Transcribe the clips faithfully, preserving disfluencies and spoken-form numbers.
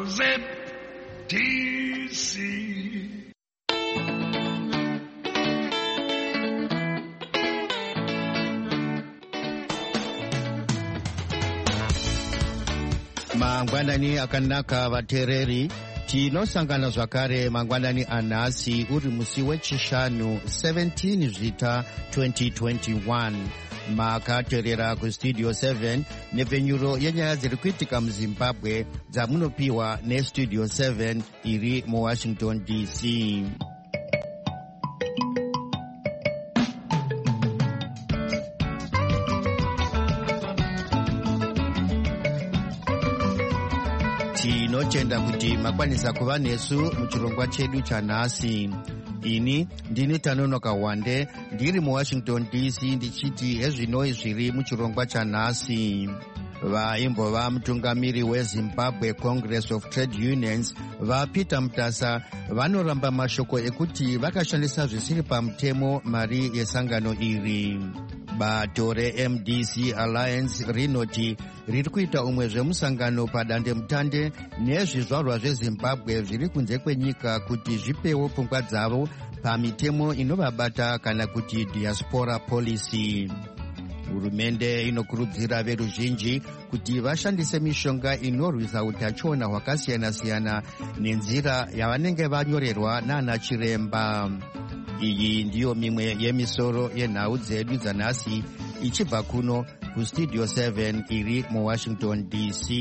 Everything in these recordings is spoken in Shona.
Z D C. Mangwanani akanaka vatereri tinosangana zvakare mangwanani anhasi uri musi wechishanu seventeen zvita twenty twenty-one. Makateerera kustudio seven nepfenyuro yenyaya dziri kuitika muzimbabwe dzamunopiwa nestudio seven iri muwashington D C. Tinotenda kuti makwanisa kuva nesu muchirongwa chedu chanhasi. Ini ndini Tanonoka Wande ndiri muwashington D C ndichiti hezvinoi zviri muchirongwa chanhasi. Vaimbova mutungamiri weZimbabwe Congress of Trade Unions vaPeter Mutasa vanoramba mashoko ekuti vakashandisa zvisiri pamutemo mari yesangano iri. Bato reM D C Alliance rinoti riri kuita umwe zvemusangano padande mutande nezvizvarwa zveZimbabwe zviri kunze kwenyika kuti zvipewo pfungwa dzavo pamitemo inovabata kana kuti diaspora policy. Hurumende inokurudzira veruzhinji kuti vashandise mishonga inorwisa utachiona hwakasiyana-siyana nenzira yavanenge vanyorerwa nana chiremba. Iyi ndiyo mimwe yemisoro yenhau dzedu dzanhasi ichibva kuno kustudio seven iri muwashington D C.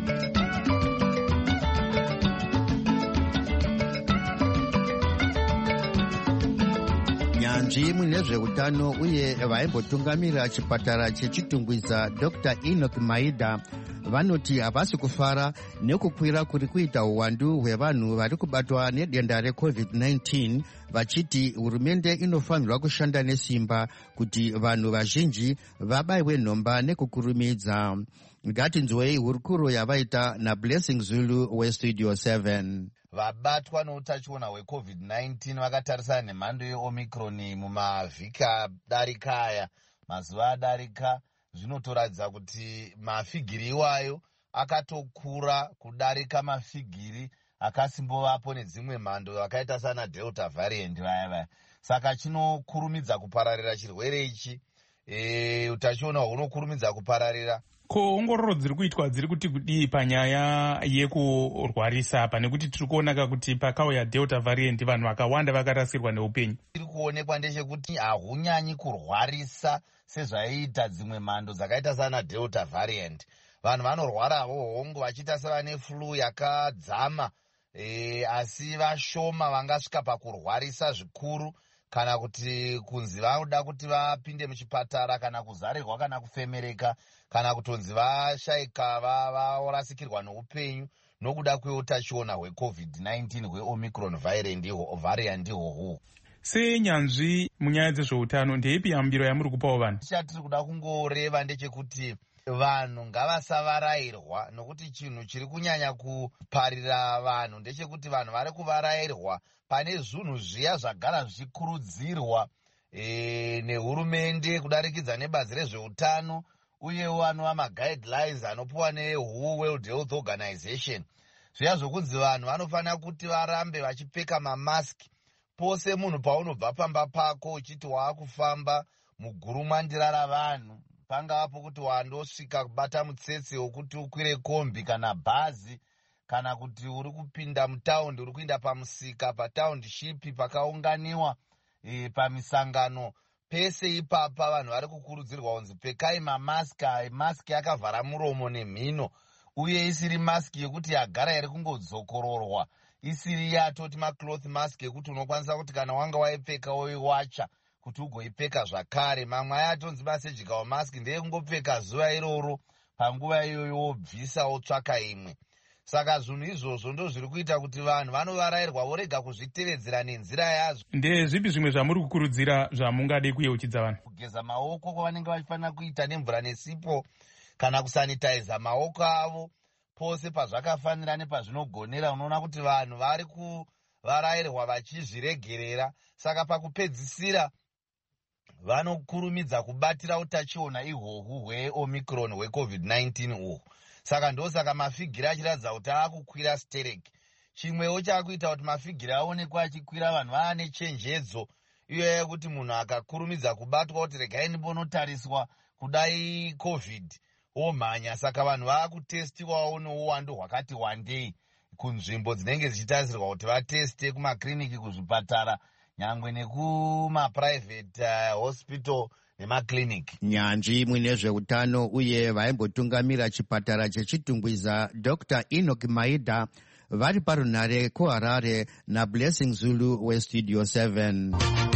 Nyanzvi munezveutano uye vaimbotungamirira chipatara chechitungwiza Doctor Enoch Maida vanoti havasi kufara nekukwira kuri kuita uwandu hwevanhu vari kubatwa nedenda recovid nineteen, vachiti hurumende inofanirwa kushanda nesimba kuti vanhu vazhinji vabaiwe nhomba nekukurumidza. Ngatinzwei hurukuro yavaita naBlessing Zulu westudio seven. Vabatwa neutachiona hwecovid nineteen vakatarisana nemhando yeomicron mumavhiki adarika aya, mazuva adarika, zvinotoratidza kuti mafigiri iwayo akatokura kudarika mafigiri akasimbovapo nedzimwe mhando akaita sana delta variant vaya vaya. Saka chinokurumidza kupararira chirwere ichi, e, utachiona hunokurumidza kupararira. Ko ongororo dziri kuitwa dziri kuti kudii panyaya yekurwarisa apa, nekuti tiri kuonaka kuti pakauya delta variant vanhu vakawanda vakarasirwa neupenyu? Tiri kuonekwa ndechekuti hahunyanyi kurwarisa sezvaiita dzimwe mhando dzakaita sana delta variant. Vanhu vanorwarawo hongo vachiita sevane flu yakadzama, e, asi vashoma vangasvika pakurwarisa zvikuru kana kuti kunzi vanoda kuti vapinde muchipatara kana kuzarirwa kana kufemereka kana kutonzi vashaika varasikirwa neupenyu nokuda kweutachiona hwecovid nineteen hweomicron variant ihwohwo. Senyanzvi munyaya dzezveutano ndeipi yambiro yamuri kupawo vanhu? Chatiri kuda kungoreva ndechekuti vanhu ngavasavarayirwa, nokuti chinhu chiri kunyanya kuparira vanhu ndechekuti vanhu vari kuvarayirwa pane zvinhu zviya zvagara zvichikurudzirwa e, nehurumende kudarikidza nebazi rezveutano uyewo anova maguidelines anopuwa neWHO World Health Organization. Zviya zvokunzi vanhu vanofanira kuti varambe vachipfeka mamaski pose munhu paunobva pamba pako uchiti waakufamba mugurumandira ravanhu, pangavapo kuti wandosvika kubata mutsetse wokuti ukwire kombi kana bhazi, kana kuti uri kupinda mutaundi, uri kuenda pamusika, pataundishipi pakaunganiwa e, pamisangano. Pese ipapa vanhu vari kukurudzirwa kunzi pfekai mamaski. Maski yakavhara muromo nemhino, uye isiri maski yekuti yagara iri kungodzokororwa, isiri yatoti macloth mask yekuti unokwanisa kuti kana wanga waipfeka woiwacha kuti ugoipfeka zvakare. Mamwe ayatonzi masurgical mask ndeyekungopfeka zuva iroro, panguva iyoyo wobvisa wotsvaka imwe. Saka zvinhu izvozvo ndo zviri kuita kuti vanhu vanovarayirwa vorega kuzvitevedzera nenzira yazvo. Ndezvipi zvimwe zvamuri kukurudzira zvamungade kuyeuchidza vanhu? Kugeza maoko kwavanenge vachifanira kuita nemvura nesipo, kana kusanitiza maoko avo pose pazvakafanira nepazvinogonera. Unoona kuti vanhu vari kuvarayirwa vachizviregerera. Saka pakupedzisira vanokurumidza kubatira utachiona ihwohwu hweomicron hwecovid nineteen uhwu. Saka ndosaka mafigiri achiratidza kuti akukwira stereki. Chimwewo chakuita kuti mafigiri aonekwa achikwira, vanhu vaane chenjedzo iyo yekuti munhu akakurumidza kubatwa kuti regai ndimbonotariswa kudai covid omhanya. Saka vanhu vaakutestiwawo nouwandu hwakati wandei kunzvimbo dzinenge dzichitarisirwa kuti vateste, kumakliniki, kuzvipatara, nyangwe nekumapurivhate uh, hospital nemakliniki. Nyanzvi mwine zveutano uye vaimbotungamira chipatara chechitungwiza Doctor Enoch Maida vari parunhare kuHarare naBlessing Zulu weStudio seven.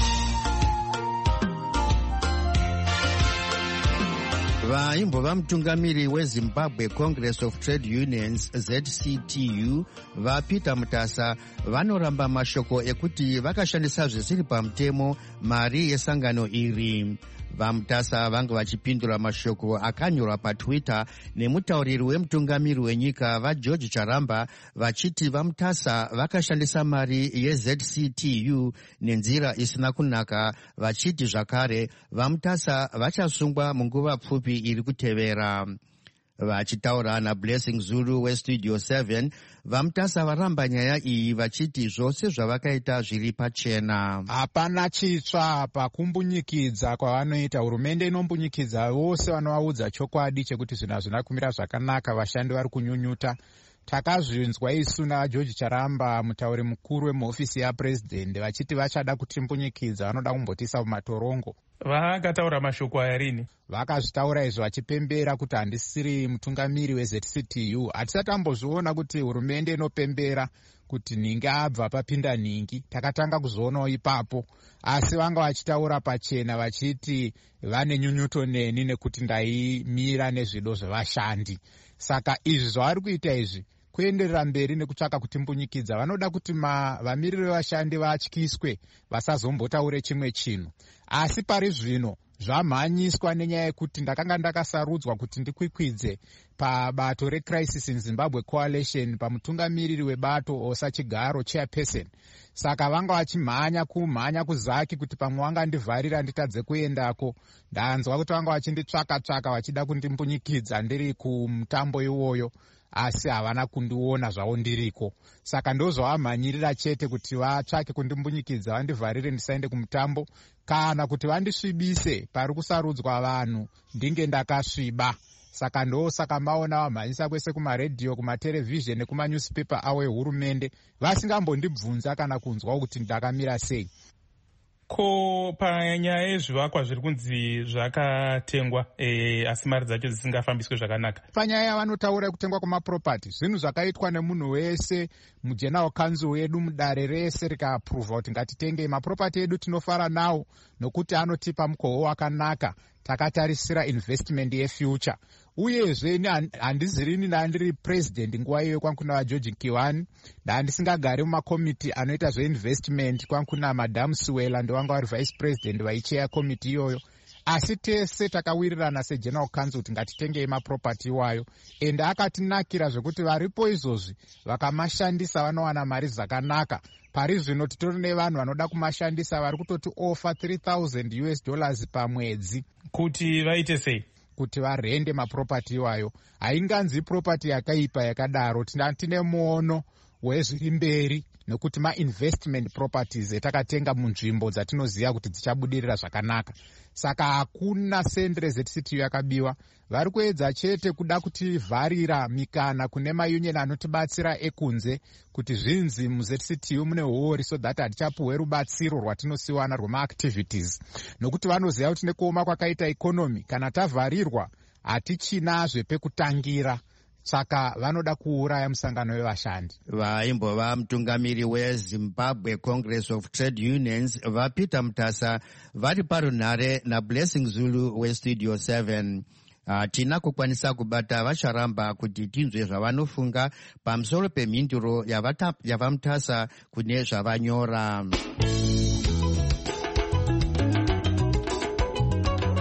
Vaimbova mutungamiri weZimbabwe Congress of Trade Unions Z C T U vaPeter Mutasa vanoramba mashoko ekuti vakashandisa zvisiri pamutemo mari yesangano iri. VaMutasa vanga vachipindura mashoko akanyorwa paTwitter nemutauriri wemutungamiri wenyika vaGeorge Charamba vachiti vaMutasa vakashandisa mari yeZ C T U nenzira isina kunaka, vachiti zvakare vaMutasa vachasungwa munguva pfupi iri kutevera. Vachitaura naBlessing Zulu weStudio seven, vaMutasa varamba nyaya iyi vachiti zvose zvavakaita zviri pachena. Hapana chitsva pakumbunyikidza kwavanoita. Hurumende inombunyikidza vose vanovaudza chokwadi chekuti zvinhu hazvina kumira zvakanaka, vashandi vari kunyunyuta. Takazvinzwa isu naGeorge Charamba, mutauri mukuru wemuhofisi yaPresident, vachiti vachada kutimbunyikidza, vanoda kumbotiisa mumatorongo. Vakataura mashoko aya rini? Vakazvitaura izvo vachipembera kuti handisiri mutungamiri weZ C T U. Hatisati tambozviona kuti hurumende inopembera kuti nhingi abva papinda nhingi. Takatanga kuzoonawo ipapo, asi vanga vachitaura pachena vachiti vane nyunyuto neni nekuti ndaimira nezvido zvevashandi. Saka izvi zvavari kuita izvi kuenderera mberi nekutsvaka kutimbunyikidza. Vanoda kuti vamiriri vevashandi vatyiswe, vasazombotaure chimwe chinhu. Asi pari zvino zvamhanyiswa nenyaya yekuti ndakanga ndakasarudzwa kuti ndikwikwidze pabato reCrisis in Zimbabwe Coalition pamutungamiriri webato Osa Chigaro chairperson. Saka vanga vachimhanya kumhanya kuzaki kuti pamwe vanga ndivharira nditadze kuendako. Ndanzwa kuti vanga vachinditsvaka tsvaka vachida kundimbunyikidza ndiri kumutambo iwoyo, asi havana kundiona zvavo ndiriko. Saka ndozvavamhanyirira chete kuti vatsvake kundimbunyikidza vandivharire ndisaende kumutambo, kana kuti vandisvibise pari kusarudzwa vanhu ndinge ndakasviba. Saka ndo saka maona vamhanyisa kwese kumaredhiyo, kumaterevhizheni nekumanyusipepa avo ehurumende, vasingambondibvunza kana kunzwa kuti ndakamira sei. Ko panyaya yezvivakwa zviri kunzi zvakatengwa e, asi mari dzacho dzisingafambiswe zvakanaka, panyaya yavanotaura kutengwa kwemapropati, zvinhu zvakaitwa nemunhu wese mugeneral council yedu mudare rese rikaapruva kuti ngatitenge mapropati edu. Tinofara nawo nokuti anotipa mukoho wakanaka, takatarisira investment yefuture. Uyezve handizirini ndandiri president nguva iyoyo kwankuna vaGeorge Kiwani, ndandisingagari mumakomiti anoita zveinvestment kwankuna madam Suwela ndovanga vari vice president vaicheya komiti iyoyo. Asi tese takawirirana segeneral council kuti ngatitengei mapropati iwayo, ende akatinakira zvekuti varipo izvozvi vakamashandisa vanowana mari dzakanaka. Pari zvino titori nevanhu vanoda kumashandisa vari kutoti offer three thousand US dollars pamwedzi. Kuti vaite sei? Kuti varende mapropati iwayo. Hainganzi propati yakaipa yakadaro, tine muono wezviri mberi nokuti ma-investment properties etakatenga munzvimbo dzatinoziva kuti dzichabudirira zvakanaka. Saka hakuna sende reZ C T U yakabiwa. Vari kuedza chete kuda kutivharira mikana kune maunion anotibatsira ekunze kuti zvinzi muZ C T U mune hori, so that hatichapuhwe rubatsiro rwatinosiwana rwema-activities. Nokuti vanoziva kuti nekuoma kwakaita ikonomi, kana tavharirwa hatichinazve pekutangira. Saka vanoda kuuraya musangano wevashandi. Vaimbova mutungamiri weZimbabwe Congress of Trade Unions vaPeter Mutasa vari parunhare naBlessing Zulu weStudio seven. Hatina kukwanisa kubata vacharamba kuti tinzwe zvavanofunga pamusoro pemhinduro yavaMutasa kune zvavanyora.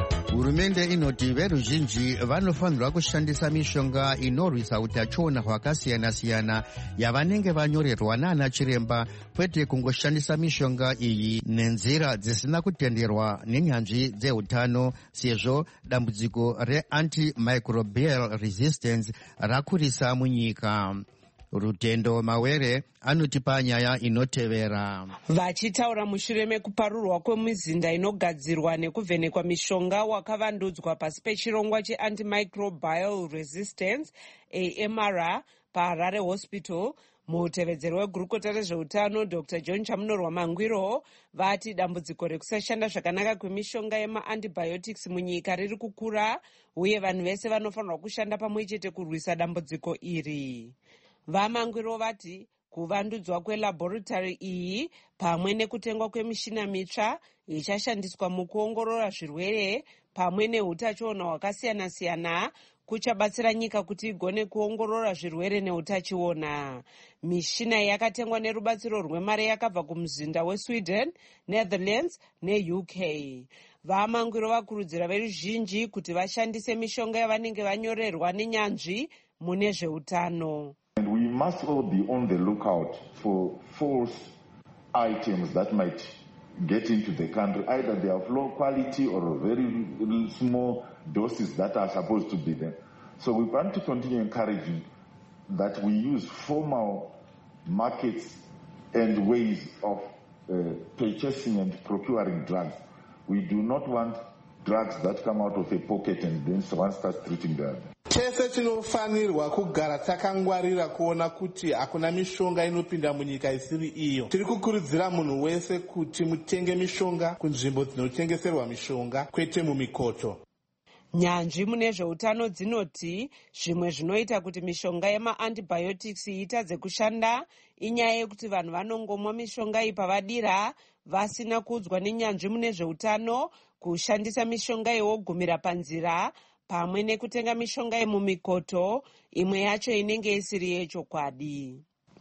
hurumende inoti veruzhinji vanofanirwa kushandisa mishonga inorwisa utachiona hwakasiyana-siyana yavanenge vanyorerwa naana chiremba, kwete kungoshandisa mishonga iyi nenzira dzisina kutenderwa nenyanzvi dzeutano, sezvo dambudziko reantimicrobial resistance rakurisa munyika. Rutendo Mawere anotipa nyaya inotevera. Vachitaura mushure mekuparurwa kwemizinda inogadzirwa nekuvhenekwa mishonga wakavandudzwa pasi pechirongwa cheantimicrobial resistance A M R A paHarare Hospital, mutevedzeri wegurukota rezveutano Doctor John Chamunorwa Mangwiro vati dambudziko rekusashanda zvakanaka kwemishonga yemaantibiotics munyika riri kukura, uye vanhu vese vanofanirwa kushanda pamwe chete kurwisa dambudziko iri. Vamangwiro vati kuvandudzwa kwelaboratory iyi pamwe nekutengwa kwemishina mitsva ichashandiswa mukuongorora zvirwere pamwe neutachiona hwakasiyana-siyana kuchabatsira nyika kuti igone kuongorora zvirwere neutachiona. Mishina yakatengwa nerubatsiro rwemari yakabva kumuzinda weSweden, Netherlands neU K. Vamangwiro vakurudzira veruzhinji kuti vashandise mishonga yavanenge vanyorerwa nenyanzvi mune zveutano. And we must all be on the lookout for false items that might get into the country. Either they have low quality or very small doses that are supposed to be there. So we want to continue encouraging that we use formal markets and ways of uh, purchasing and procuring drugs. We do not want drugs that come out of a pocket and then someone starts treating them. Tese tinofanirwa kugara takangwarira kuona kuti hakuna mishonga inopinda munyika isiri iyo. Tiri kukurudzira munhu wese kuti mutenge mishonga kunzvimbo dzinotengeserwa mishonga, kwete mumikoto. Nyanzvi mune zveutano dzinoti zvimwe zvinoita kuti mishonga yemaantibiotics itadze kushanda inyaya yekuti vanhu vanongomwa mishonga iyi pavadira vasina kuudzwa nenyanzvi mune zveutano kushandisa mishonga iyi wogumira panzira, pamwe nekutenga mishonga yemumikoto, imwe yacho inenge isiri yechokwadi.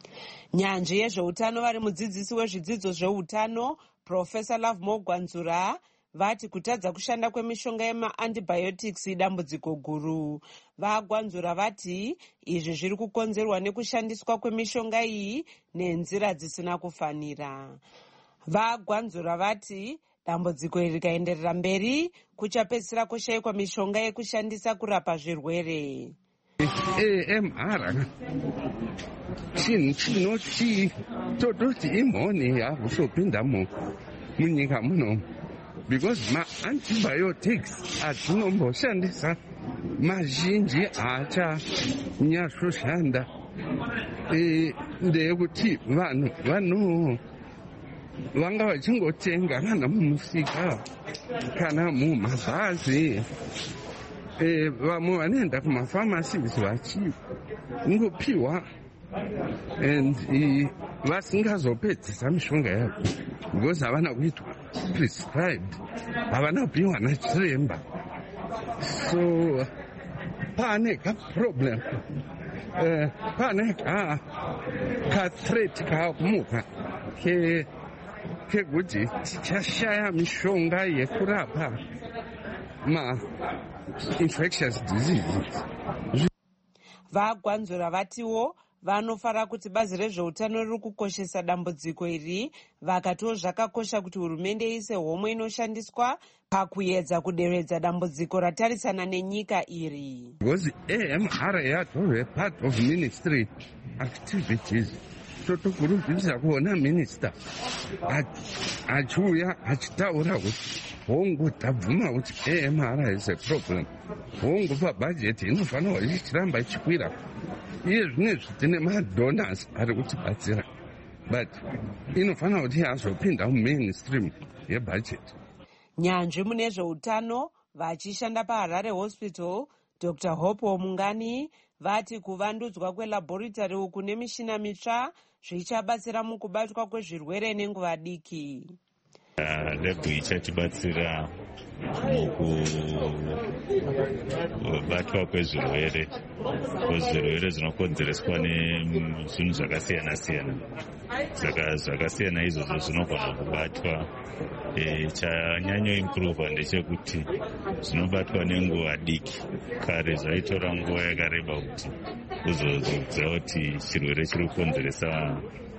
Nyanzvi yezveutano vari mudzidzisi wezvidzidzo zveutano Professor Love Mogwanzura vati kutadza kushanda kwemishonga yemaantibiotics idambudziko guru. Vagwanzura vati izvi zviri kukonzerwa nekushandiswa kwemishonga iyi nenzira dzisina kufanira. Vagwanzura vati dambudziko iri rikaenderera mberi kuchapedzisira kushayikwa mishonga yekushandisa kurapa zvirwere. A M R chinhu chinoti tototi imhoni yakusopindamo munyika muno, because ma-antibiotics atinomboshandisa mazhinji haachanyasoshanda. Ndeyekuti vanhu vano vanga vachingotenga kana mumusika kana mumabhazi, vamwe vanoenda kumafamasizi vachingopiwa and vasingazopedzisa mishonga yavo because havana kuitwa prescribed, havana kupiwa nachiremba. So pane kaproblem, pane kathreat kakumuka ke kekuti tichashaya mishonga yekurapa ma-infectious diseases. Vagwanzura vatiwo vanofara kuti bazi rezveutano riri kukoshesa dambudziko iri, vakatiwo zvakakosha kuti hurumende ise homwe inoshandiswa pakuedza kuderedza dambudziko ratarisana nenyika iri. Because A M R yatorwe part of ministry activities. Totokurudzira kuona minista achiuya achitaura kuti hongu tabvuma kuti A M R is a problem, hongu pabhajeti inofanirwa ichiramba ichikwira. Iye zvinezvi tine madonors ari kutibatsira, but inofanira kuti yazopinda mumainstream yebhajeti. Nyanzvi mune zveutano vachishanda paHarare Hospital Doctor Hope Omungani vati kuvandudzwa kwelaboratory uku nemishina mitsva zvichabatsira mukubatwa kwezvirwere nenguva diki. lebhu ichatibatsira mukubatwa kwezvirwere kwezvirwere zvinokonzereswa nezvinhu zvakasiyana siyana. Saka zvakasiyana izvozvo zvinogona kubatwa. Chanyanyo improva ndechekuti zvinobatwa nenguva diki. Kare zvaitora nguva yakareba kuti uzoziva kuti chirwere chiri kukonzeresa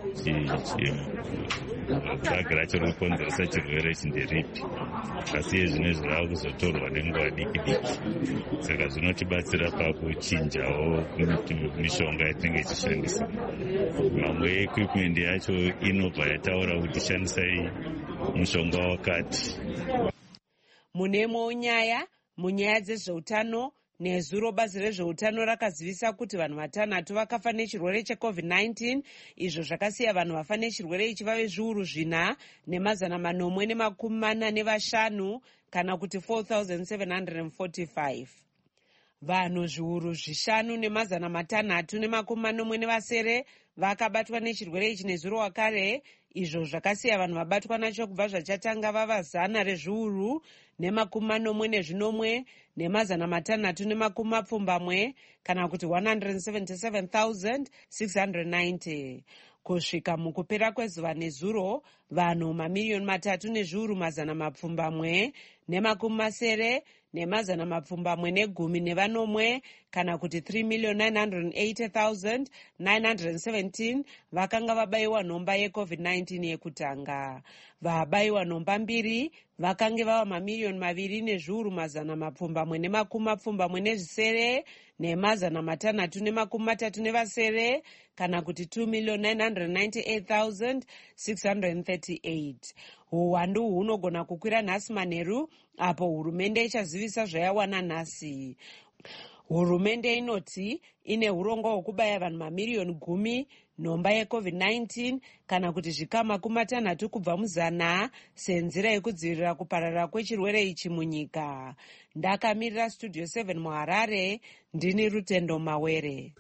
bhagi racho riri kukonzeresa chirwere chinderipi, asi izvine zvava kuzotorwa nenguva diki diki. Saka zvinotibatsira pakuchinjawo mishonga yatinenge ichishandisa. Mamwe equipment yacho inobva yataura kuti shandisai mushonga wakati. Munemwewo nyaya munyaya dzezveutano, nezuro bazi rezveutano rakazivisa kuti vanhu vatanhatu vakafa nechirwere checovid nineteen, izvo zvakasiya vanhu vafa nechirwere ichi vave zviuru zvina nemazana manomwe nemakumi mana nevashanu, kana kuti four thousand seven hundred forty-five. Vanhu zviuru zvishanu nemazana matanhatu nemakumi manomwe nevasere vakabatwa nechirwere ichi nezuro wakare, izvo zvakasiya vanhu vabatwa nacho kubva zvachatanga vava zana rezviuru nemakumi manomwe nezvinomwe nemazana matanhatu nemakumi mapfumbamwe, kana kuti one hundred seventy-seven thousand six hundred ninety. Kusvika mukupera kwezuva nezuro, vanhu mamiriyoni matatu nezviuru mazana mapfumbamwe nemakumi masere nemazana mapfumbamwe negumi nevanomwe, kana kuti three million nine hundred eighty thousand nine hundred seventeen vakanga vabayiwa nhomba yecovid nineteen yekutanga. Vabayiwa nhomba mbiri vakange vava mamiriyoni maviri nezviuru mazana mapfumbamwe nemakumi mapfumbamwe nezvisere nemazana matanhatu nemakumi matatu nevasere, kana kuti two million nine hundred ninety-eight thousand six hundred thirty-eight. Uwandu hunogona kukwira nhasi manheru apo hurumende ichazivisa zvayawana nhasi. Hurumende inoti ine urongwa hwekubaya vanhu mamiriyoni gumi nhomba yecovid nineteen, kana kuti zvikamu makumi matanhatu kubva muzana, senzira yekudzivirira kupararira kwechirwere ichi munyika. Ndakamirira studio seven muHarare, ndini Rutendo Mawere.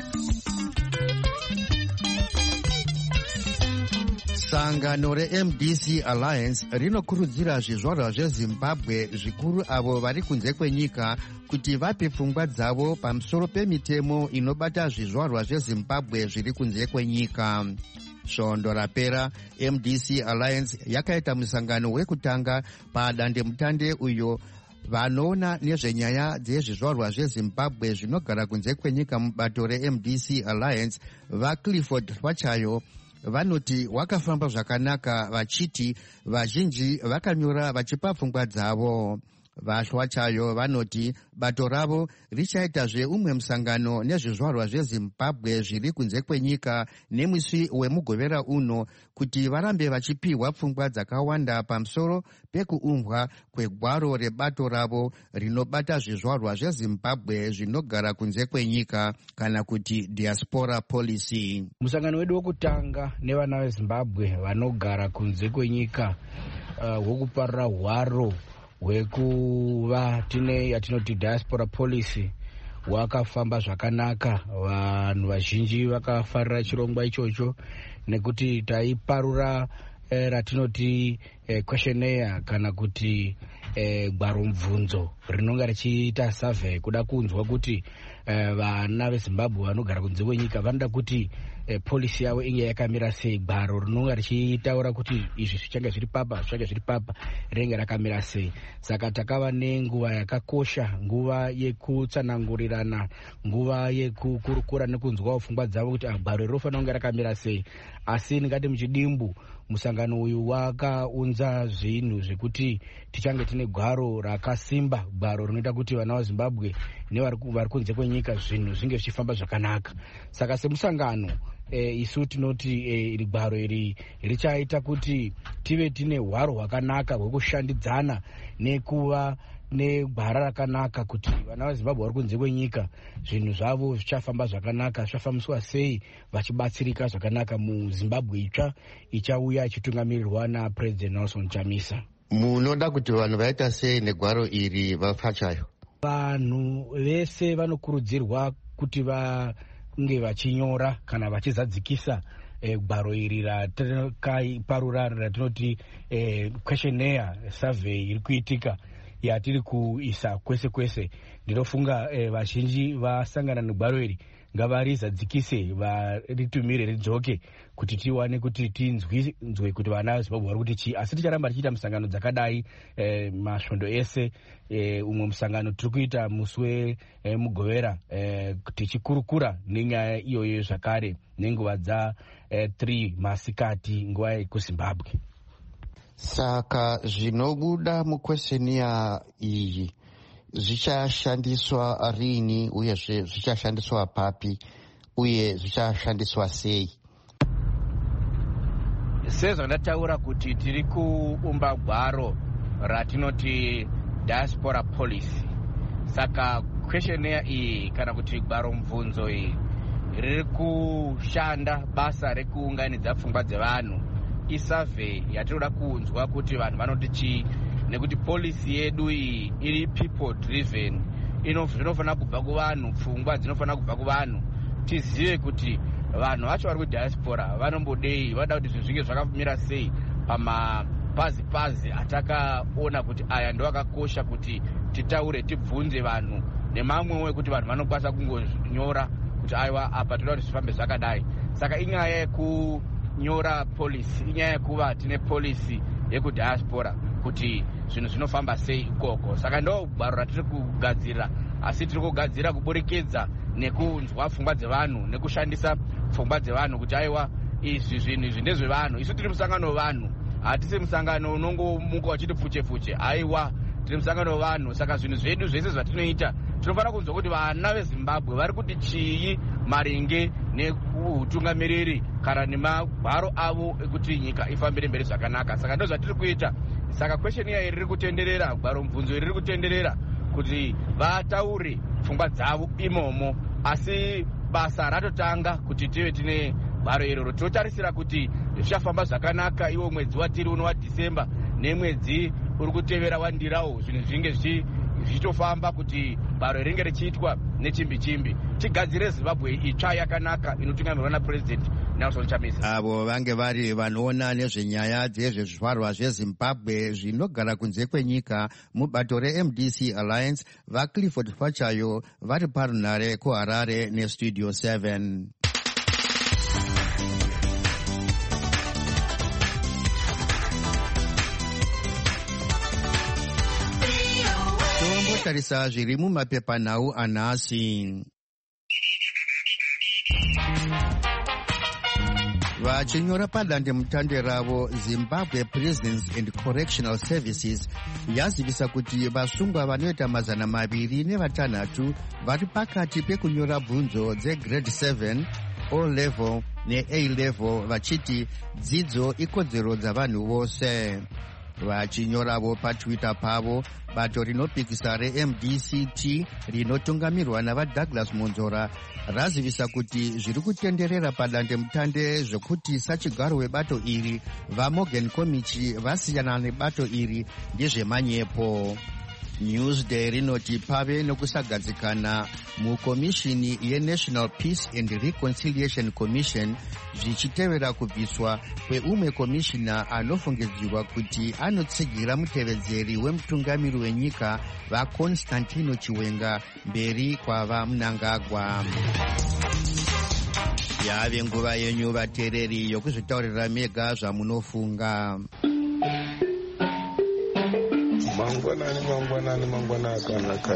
Sangano reM D C Alliance rinokurudzira zvizvarwa zveZimbabwe zvikuru avo vari kunze kwenyika kuti vape pfungwa dzavo pamusoro pemitemo inobata zvizvarwa zveZimbabwe zviri kunze kwenyika. Svondo rapera M D C Alliance yakaita musangano wekutanga padandemutande uyo vanoona nezvenyaya dzezvizvarwa zveZimbabwe zvinogara kunze kwenyika mubato reM D C Alliance vaClifford Rwachayo vanoti wakafamba zvakanaka, vachiti vazhinji vakanyora vachipa pfungwa dzavo. VaRwachayo vanoti bato ravo richaitazve umwe musangano nezvizvarwa zveZimbabwe zviri kunze kwenyika nemusi wemugovera uno kuti varambe vachipiwa pfungwa dzakawanda pamusoro pekuumbwa kwegwaro rebato ravo rinobata zvizvarwa zveZimbabwe zvinogara kunze kwenyika, kana kuti diaspora policy. Musangano wedu wokutanga nevana veZimbabwe vanogara kunze kwenyika wokuparira uh, hwaro hwekuva tine yatinoti diaspora policy wakafamba zvakanaka. Vanhu vazhinji vakafarira chirongwa ichocho nekuti taiparura eh, ratinoti eh, questionnaire kana kuti eh, gwaro mubvunzo rinonga richiita survey kuda kunzwa kuti eh, vana veZimbabwe vanogara kunze kwenyika vanoda kuti eh, policy yavo inge yakamira sei. Gwaro rinonga richitaura kuti izvi zvichange zviri papa zvichange zviri papa rinenge rakamira sei. Saka takava nenguva yakakosha, nguva yekutsanangurirana, nguva yekukurukura nekunzwawo pfungwa dzavo kuti gwaro rinofanira kunge rakamira sei. Asi ndingati muchidimbu musangano uyu wakaunza zvinhu zvekuti tichange tine gwaro rakasimba, gwaro rinoita kuti vana vaZimbabwe nevari kunze kwenyika zvinhu zvinge zvichifamba zvakanaka. Saka semusangano e, isu tinoti iri e, gwaro iri richaita kuti tive tine hwaro hwakanaka hwekushandidzana nekuva negwara rakanaka kuti vana vaZimbabwe vari kunze kwenyika zvinhu zvavo zvichafamba zvakanaka, zvichafambiswa sei vachibatsirika zvakanaka muZimbabwe itsva ichauya ichitungamirirwa naPresident Nelson Chamisa. Munoda kuti vanhu vaita sei negwaro iri, vaRwachayo? Vanhu vese vanokurudzirwa kuti va vange vachinyora kana vachizadzikisa eh, gwaro iri ratakaiparura ratinoti eh, questionnaire survey iri kuitika yatiri kuisa kwese kwese. Ndinofunga eh, vazhinji vasangana negwaro iri ngavarizadzikise varitumire ridzoke kuti tiwane kuti tinzwe kuti vana vezimbabwe vari kuti chii. Asi ticharamba tichiita musangano dzakadai eh, masvondo ese eh, umwe musangano tiri kuita musi wemugovera eh, tichikurukura nenyaya iyoyo zvakare nenguva dza eh, three masikati nguva yekuzimbabwe. Saka zvinobuda mukweseniya iyi zvichashandiswa rini uyezve zvichashandiswa papi uye zvichashandiswa sei? Sezvandataura kuti tiri kuumba gwaro ratinoti diaspora policy. Saka questionnaire iyi kana kuti gwaro mubvunzo iyi riri kushanda basa rekuunganidza pfungwa dzevanhu. Isurvey yatinoda kunzwa kuti vanhu vanoti chii, nekuti policy yedu iyi iri people driven, inofanira kubva kuvanhu, pfungwa dzinofanira kubva kuvanhu. Tizive kuti vanhu vacho vari kudiaspora vanombodei, vada kuti zvinhu zvinge zvakamira sei pamapazi pazi atakaona kuti aya ndo akakosha kuti titaure, tibvunze vanhu, nemamwewo ekuti vanhu vanokwanisa kungonyora kuti aiwa apa toda kuti zvifambe zvakadai. Saka inyaya yekunyora policy, inyaya yekuva tine policy yekudiaspora kuti zvinhu zvinofamba sei ikoko. Saka ndo gwaro ratiri kugadzira, asi tiri kugadzira kuburikidza nekunzwa pfungwa dzevanhu, nekushandisa pfungwa dzevanhu kuti aiwa izvi zvinhu izvi ndezvevanhu. Isu tiri musangano wevanhu, hatisi musangano unongomuka wachiti fuche fuche, aiwa tiri musangano wevanhu. Saka zvinhu zvedu zvese zvatinoita tinofanira kunzwa kuti vana vezimbabwe vari kuti chii maringe neutungamiriri kana nemagwaro avo ekuti nyika ifambire mberi zvakanaka. Saka ndo zvatiri kuita. Saka questionnaire iri riri kutenderera, gwaro mubvunzo iri riri kutenderera kuti vataure pfungwa dzavo imomo. Asi basa ratotanga kuti tive tine gwaro iroro. Tinotarisira kuti zvichafamba zvakanaka iwo mwedzi watiri uno waDhisemba nemwedzi uri kutevera wandirawo, zvinhu zvinge zvichitofamba kuti gwaro ringe richiitwa nechimbi chimbi. Tigadzire Zimbabwe itsva yakanaka inotungamirwa naPresident Nelson Chamisa. Avo vange vari vanoona nezvenyaya dzezvezvizvarwa zveZimbabwe zvinogara kunze kwenyika mubato reM D C Alliance, vaClifford Fachayo vari parunhare kuHarare neStudio seven. Tarisa zviri mumapepanhau anhasi. Vachinyora padandemutande ravo, Zimbabwe Prisons and Correctional Services yazivisa kuti vasungwa vanoita mazana maviri nevatanhatu vari pakati pekunyora bvunzo dzegrade seven, O level neA level vachiti dzidzo ikodzero dzavanhu vose. Vachinyoravo patwitter pavo, bato rinopikisa reM D C T rinotungamirwa navaDouglas Monzora razivisa kuti zviri kutenderera padandemutande zvokuti sachigaro webato iri vaMorgan Komichi vasiyana nebato iri ndezvemanyepo. Newsday rinoti pave nokusagadzikana mukomishini yeNational Peace and Reconciliation Commission zvichitevera kubviswa kweumwe komishina anofungidzirwa kuti anotsigira mutevedzeri wemutungamiri wenyika vaConstantino Chiwenga mberi kwava Mnangagwa. Yave nguva yenyu vateereri yokuzvitaurira mega zvamunofunga. Mangwanani mangwanani mangwana akanaka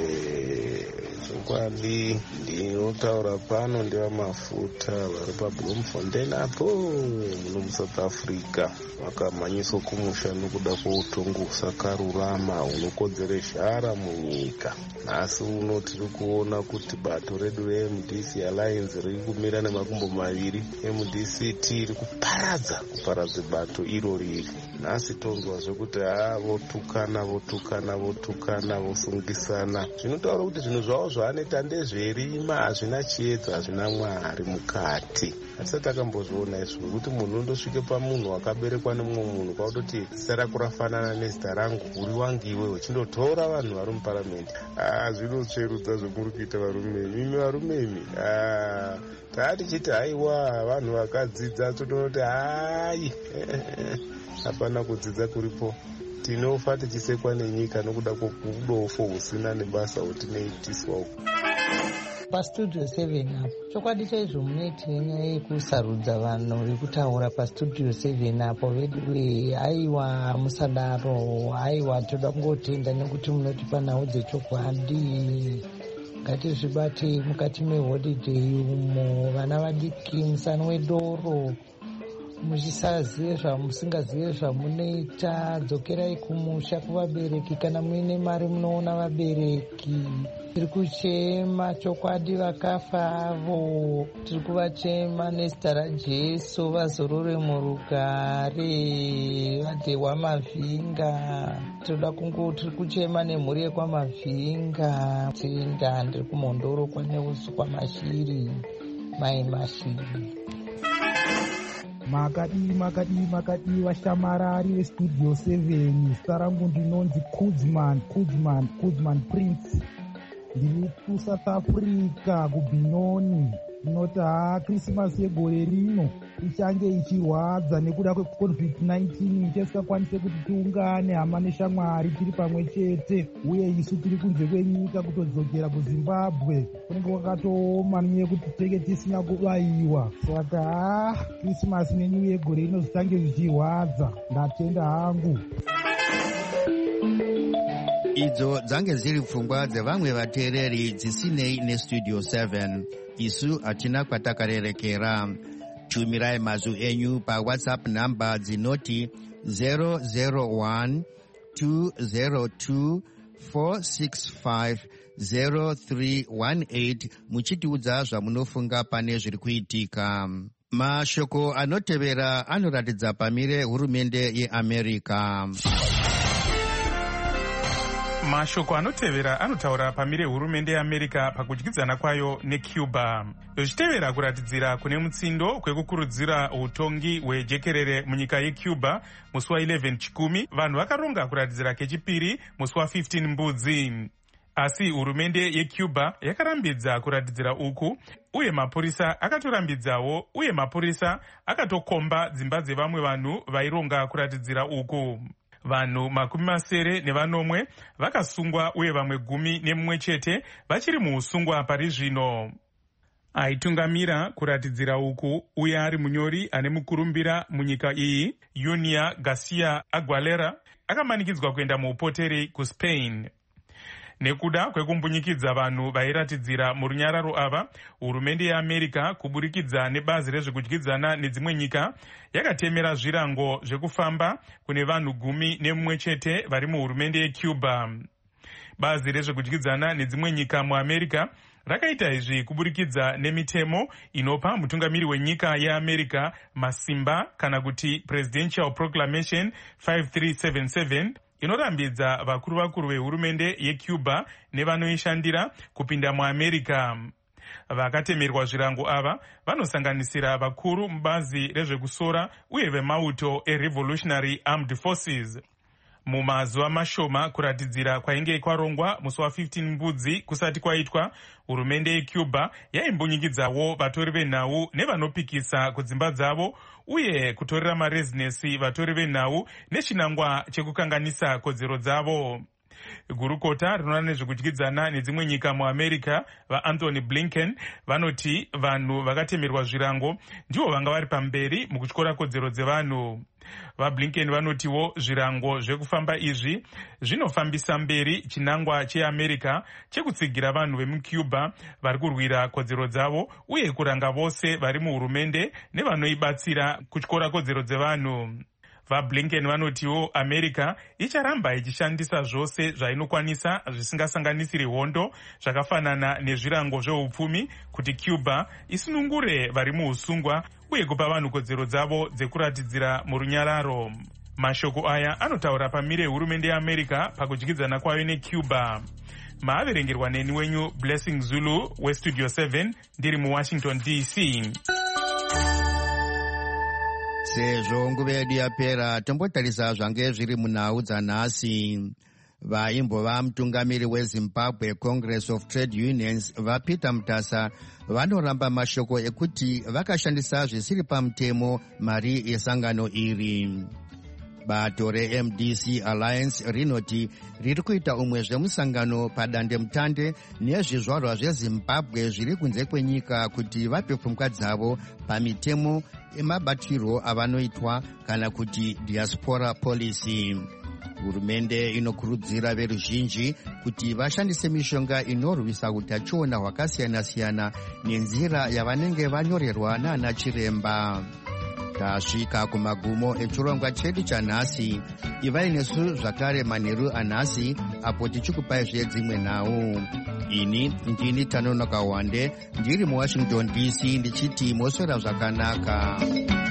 chokwadi ndinotaura pano ndevamafuta vari paBloemfontein apo muno muSouth Africa. Vakamhanyiswa kumusha nokuda kweutongo husakarurama hunokodzere zhara munyika. Asi uno tiri kuona kuti bato redu reM D C Alliance riri kumira nemakumbo maviri. M D C T iri kuparadza kuparadza bato iro riri. Nhasi tonzwa zvekuti haa votukana votukana votukana vosungisana. Zvinotaura kuti zvinhu zvavo zvane panoita ndezverima hazvina chiedza hazvina mwari mukati. Hatisati takambozviona izvo kuti munhu undosvike pamunhu wakaberekwa nemumwe munhu kwakutoti zita rako rafanana nezita rangu uri wangiwe uchindotora vanhu vari muparamende. Zvinotsverudza zvomuri kuita varume imi. Varume imi taatichiti haiwa vanhu vakadzidza tonoti hai hapana kudzidza kuripo. Tinofa tichisekwa nenyika nokuda kwokudofo husina nebasa hutineitiswa uku. Pastudio seven apo chokwadi chaizvo munoitire nyaya yekusarudza vanhu vekutaura pastudio seven apo vedu haiwa musadaro, haiwa toda kungotenda nekuti munotipa nhau dzechokwadi. Ngatizvibate mukati meholidheyi umo, vana vadiki musanwe doro, muchisazive zvamusingazive zvamunoita, dzokerai kumusha kuvabereki. Kana muine mari munoona vabereki. Tiri kuchema chokwadi vakafa avo, tiri kuvachema nezita raJesu vazorore murugare, vadhehwa Mavhinga. Tinoda kungo tiri kuchema nemhuri yekwamavhinga. Tinda ndiri kumhondoro kwaNeusu kwaMashiri, mai Mashiri. Makadi makadi makadi vashamarari vestudio seven. Zita rangu ndinonzi Kuzman Kuzman Kuzman Prince. Ndiri kuSouth Africa kuBinoni. Ndinoti haa Krismasi yegore rino ichange ichirwadza nekuda kwecovid nineteen ichasingakwanise kuti tiungane hama neshamwari tiri pamwe chete, uye isu tiri kunze kwenyika kutodzokera kuZimbabwe kunenge kwakatooma nenyaya yekuti tenge tisina kubayiwa. Saka haa Krismasi nenyuu yegore rino zvichange zvichirwadza. Ndatenda hangu. Idzo dzange dziri pfungwa dzevamwe vateereri dzisinei nestudio seven. Isu hatina kwatakarerekera. Tumirai mazwi enyu paWhatsApp namba dzinoti zero zero one two zero two four six five zero three one eight muchitiudza zvamunofunga pane zviri kuitika. Mashoko anotevera anoratidza pamire hurumende yeAmerica. Mashoko anotevera anotaura pamire hurumende yeAmerica pakudyidzana kwayo neCuba. Zvichitevera kuratidzira kune mutsindo kwekukurudzira utongi hwejekerere munyika yeCuba musi wa11 chikumi, vanhu vakaronga kuratidzira kechipiri musi wa15 mbudzi. Asi hurumende yeCuba yakarambidza kuratidzira uku, uye mapurisa akatorambidzawo, uye mapurisa akatokomba dzimba dzevamwe vanhu vaironga kuratidzira uku. Vanhu makumi masere nevanomwe vakasungwa, uye vamwe gumi nemumwe chete vachiri muusungwa pari zvino. Aitungamira kuratidzira uku uye ari munyori ane mukurumbira munyika iyi, Yunia Garcia Aguilera, akamanikidzwa kuenda muupoteri kuSpain. Nekuda kwekumbunyikidzwa vanhu vairatidzira murunyararo ava, hurumende yeAmerica kuburikidza nebazi rezvekudyidzana nedzimwe nyika yakatemera zvirango zvekufamba kune vanhu gumi nemumwe chete vari muhurumende yeCuba. Bazi rezvekudyidzana nedzimwe nyika muAmerica rakaita izvi kuburikidza nemitemo inopa mutungamiri wenyika yeAmerica masimba, kana kuti Presidential Proclamation five three seven seven, inorambidza vakuru vakuru vehurumende yeCuba nevanoishandira kupinda muAmerica. Vakatemerwa zvirango ava vanosanganisira vakuru mubazi rezvekusora uye vemauto eRevolutionary Armed Forces. Mumazuva mashoma kuratidzira kwainge kwarongwa musi wa15 mbudzi kusati kwaitwa, hurumende yeCuba yaimbunyikidzawo vatori venhau nevanopikisa kudzimba dzavo, uye kutorera marezinesi vatori venhau nechinangwa chekukanganisa kodzero dzavo. Gurukota rinoona nezvekudyidzana nedzimwe nyika muAmerica vaAnthony Blinken vanoti vanhu vakatemerwa zvirango ndivo vanga vari pamberi mukutyora kodzero dzevanhu. VaBlinken vanotiwo zvirango zvekufamba izvi zvinofambisa mberi chinangwa cheAmerica chekutsigira vanhu vemuCuba vari kurwira kodzero dzavo, uye kuranga vose vari muhurumende nevanoibatsira kutyora kodzero dzevanhu. VaBlinken vanotiwo America icharamba ichishandisa zvose zvainokwanisa zvisingasanganisiri hondo zvakafanana nezvirango zveupfumi kuti Cuba isunungure vari muusungwa uye kupa vanhu kodzero dzavo dzekuratidzira murunyararo. Mashoko aya anotaura pamire hurumende yeAmerica pakudyidzana kwayo neCuba. maaverengerwa neni wenyu Blessing Zulu westudio seven ndiri muwashington D C. Sezvo nguva yedu yapera, tombotarisa zvange zviri munhau dzanhasi. Vaimbova mutungamiri weZimbabwe Congress of Trade Unions vaPeter Mutasa vanoramba mashoko ekuti vakashandisa zvisiri pamutemo mari yesangano iri. Bato reM D C Alliance rinoti riri kuita umwe zvemusangano padande mutande nezvizvarwa zveZimbabwe zviri kunze kwenyika kuti vape pfungwa dzavo pamitemo emabatirwo avanoitwa kana kuti diaspora policy. Hurumende inokurudzira veruzhinji kuti vashandise mishonga inorwisa utachiona hwakasiyana-siyana nenzira yavanenge vanyorerwa naana chiremba. Tasvika kumagumo echirongwa chedu chanhasi. Ivai nesu zvakare manheru anhasi apo tichikupai zvedzimwe nhau. Ini ndini Tanonoka Wande ndiri muWashington D C ndichiti moswera zvakanaka.